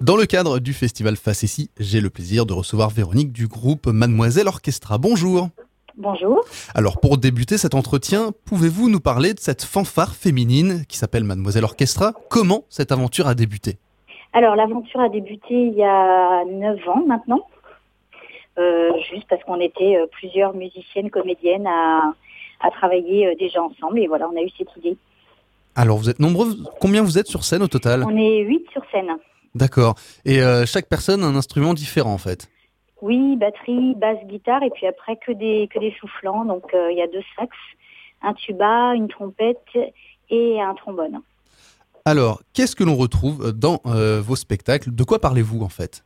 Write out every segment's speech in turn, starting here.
Dans le cadre du festival Facessi, j'ai le plaisir de recevoir Véronique du groupe Mademoiselle Orchestra. Bonjour. Bonjour. Alors pour débuter cet entretien, pouvez-vous nous parler de cette fanfare féminine qui s'appelle Mademoiselle Orchestra? Comment cette aventure a débuté? Alors l'aventure a débuté il y a 9 ans maintenant, juste parce qu'on était plusieurs musiciennes, comédiennes à travailler déjà ensemble et voilà, on a eu cette idée. Alors vous êtes nombreuses, combien vous êtes sur scène au total? On est 8 sur scène. D'accord, et chaque personne a un instrument différent en fait? Oui, batterie, basse, guitare et puis après que des soufflants, donc il y a 2 sax, un tuba, une trompette et un trombone. Alors, qu'est-ce que l'on retrouve dans vos spectacles? De quoi parlez-vous en fait?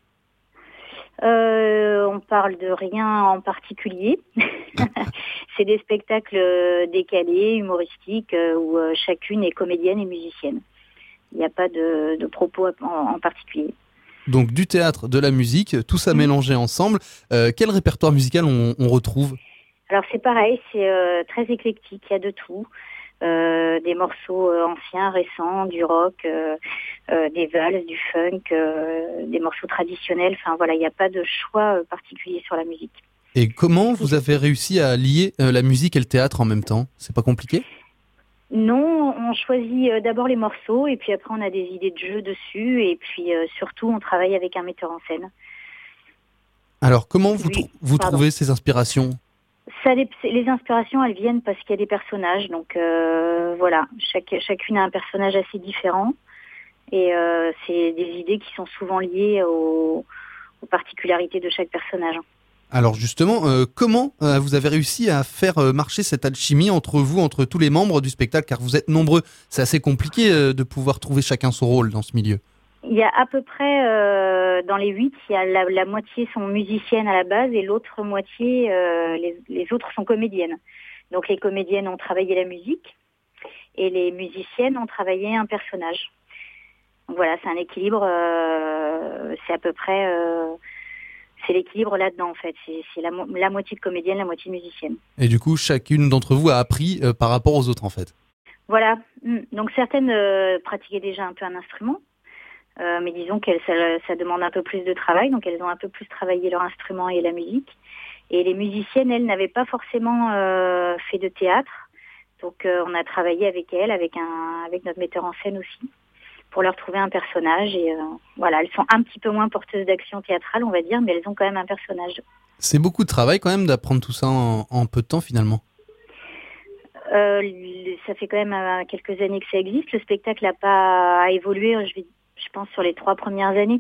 On parle de rien en particulier. C'est des spectacles décalés, humoristiques, où chacune est comédienne et musicienne. Il n'y a pas de propos en particulier. Donc du théâtre, de la musique, tout ça mélangé ensemble. Quel répertoire musical on retrouve? Alors c'est pareil, c'est très éclectique, il y a de tout. Des morceaux anciens, récents, du rock, des valses, du funk, des morceaux traditionnels. Enfin voilà, il n'y a pas de choix particulier sur la musique. Et comment vous avez réussi à lier la musique et le théâtre en même temps? C'est pas compliqué? Non, on choisit d'abord les morceaux et puis après on a des idées de jeu dessus et puis surtout on travaille avec un metteur en scène. Alors comment vous trouvez ces inspirations? Les inspirations, elles viennent parce qu'il y a des personnages. Donc voilà, chacune a un personnage assez différent. Et c'est des idées qui sont souvent liées aux particularités de chaque personnage. Alors justement, comment vous avez réussi à faire marcher cette alchimie entre vous, entre tous les membres du spectacle? Car vous êtes nombreux, c'est assez compliqué de pouvoir trouver chacun son rôle dans ce milieu. Il y a à peu près, dans les 8, il y a la moitié sont musiciennes à la base et l'autre moitié, les autres sont comédiennes. Donc les comédiennes ont travaillé la musique et les musiciennes ont travaillé un personnage. Donc voilà, c'est un équilibre, c'est à peu près, c'est l'équilibre là-dedans en fait. C'est la moitié de comédienne, la moitié de musicienne. Et du coup, chacune d'entre vous a appris par rapport aux autres en fait. Voilà, donc certaines pratiquaient déjà un peu un instrument. Mais disons que ça demande un peu plus de travail, donc elles ont un peu plus travaillé leur instrument et la musique. Et les musiciennes, elles n'avaient pas forcément fait de théâtre, donc on a travaillé avec elles, avec notre metteur en scène aussi, pour leur trouver un personnage. Et voilà, elles sont un petit peu moins porteuses d'action théâtrale, on va dire, mais elles ont quand même un personnage. C'est beaucoup de travail quand même d'apprendre tout ça en peu de temps finalement. Ça fait quand même quelques années que ça existe. Le spectacle n'a pas évolué, je pense, sur les 3 premières années.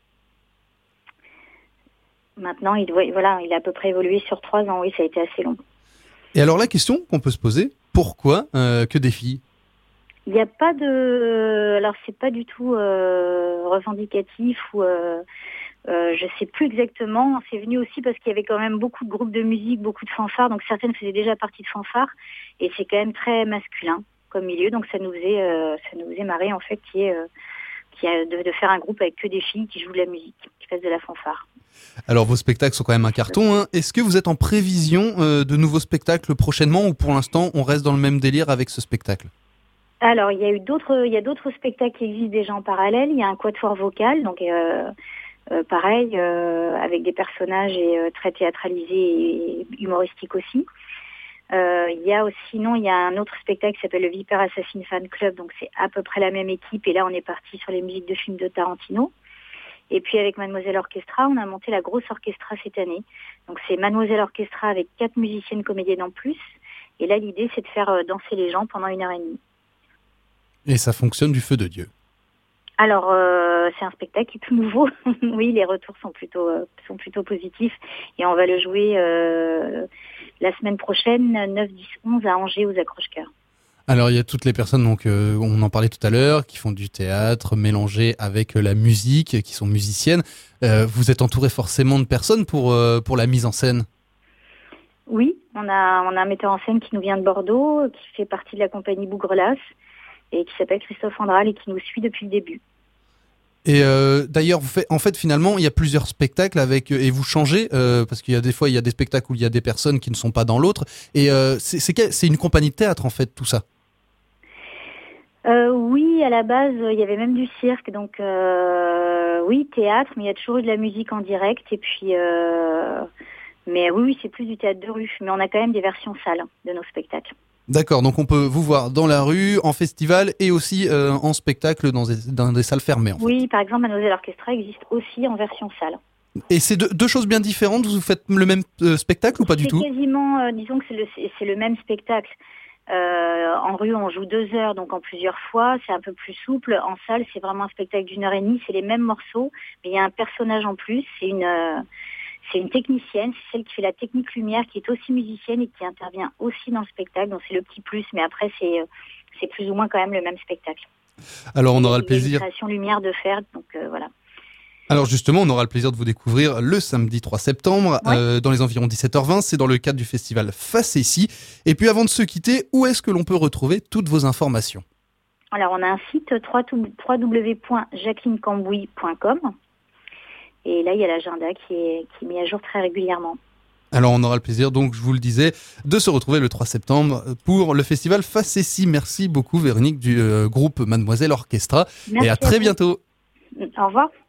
Maintenant, il a à peu près évolué sur 3 ans. Oui, ça a été assez long. Et alors la question qu'on peut se poser, pourquoi que des filles? Il n'y a pas de... Alors, c'est pas du tout revendicatif ou... je sais plus exactement. C'est venu aussi parce qu'il y avait quand même beaucoup de groupes de musique, beaucoup de fanfares. Donc, certaines faisaient déjà partie de fanfares. Et c'est quand même très masculin comme milieu. Donc, ça nous faisait marrer, en fait, de faire un groupe avec que des filles qui jouent de la musique, qui fassent de la fanfare. Alors vos spectacles sont quand même un carton, hein. Est-ce que vous êtes en prévision de nouveaux spectacles prochainement ou pour l'instant on reste dans le même délire avec ce spectacle? Alors il y a d'autres spectacles qui existent déjà en parallèle. Il y a un quatuor vocal, donc pareil, avec des personnages très théâtralisés et humoristiques aussi. Il y a un autre spectacle qui s'appelle le Viper Assassin Fan Club, donc c'est à peu près la même équipe et là on est parti sur les musiques de films de Tarantino. Et puis avec Mademoiselle Orchestra, on a monté la grosse orchestra cette année. Donc c'est Mademoiselle Orchestra avec 4 musiciennes comédiennes en plus. Et là l'idée c'est de faire danser les gens pendant 1h30. Et ça fonctionne du feu de Dieu. Alors c'est un spectacle qui est tout nouveau. Oui, les retours sont plutôt positifs et on va le jouer la semaine prochaine, 9, 10, 11 à Angers aux Accroche-Cœurs. Alors il y a toutes les personnes, donc on en parlait tout à l'heure, qui font du théâtre mélangé avec la musique, qui sont musiciennes. Vous êtes entouré forcément de personnes pour la mise en scène? Oui, on a un metteur en scène qui nous vient de Bordeaux, qui fait partie de la compagnie Bougrelas et qui s'appelle Christophe Andral et qui nous suit depuis le début. Et d'ailleurs, finalement, il y a plusieurs spectacles et vous changez parce qu'il y a des fois, il y a des spectacles où il y a des personnes qui ne sont pas dans l'autre. Et c'est une compagnie de théâtre en fait, tout ça. Oui, Oui, à la base, il y avait même du cirque, donc oui, théâtre, mais il y a toujours eu de la musique en direct, et puis, mais oui, c'est plus du théâtre de rue, mais on a quand même des versions salles de nos spectacles. D'accord, donc on peut vous voir dans la rue, en festival et aussi en spectacle dans des salles fermées en fait. Oui, par exemple, Mademoiselle Orchestra existe aussi en version salle. Et c'est deux choses bien différentes, vous faites le même spectacle ou pas du tout? C'est quasiment, disons que c'est le même spectacle. En rue, on joue 2 heures, donc en plusieurs fois, c'est un peu plus souple. En salle, c'est vraiment un spectacle d'1 heure et demie, c'est les mêmes morceaux, mais il y a un personnage en plus, c'est une technicienne, c'est celle qui fait la technique lumière, qui est aussi musicienne et qui intervient aussi dans le spectacle, donc c'est le petit plus, mais après c'est plus ou moins quand même le même spectacle. Alors on aura le Il y a une plaisir. création lumière de fer, donc voilà. Alors justement, on aura le plaisir de vous découvrir le samedi 3 septembre dans les environs 17h20. C'est dans le cadre du festival Facétie. Et puis avant de se quitter, où est-ce que l'on peut retrouver toutes vos informations? Alors on a un site www.jacquelinecambouis.com et là il y a l'agenda qui est mis à jour très régulièrement. Alors on aura le plaisir, donc je vous le disais, de se retrouver le 3 septembre pour le festival Facétie. Merci beaucoup Véronique du groupe Mademoiselle Orchestra. Merci et à très bientôt. Au revoir.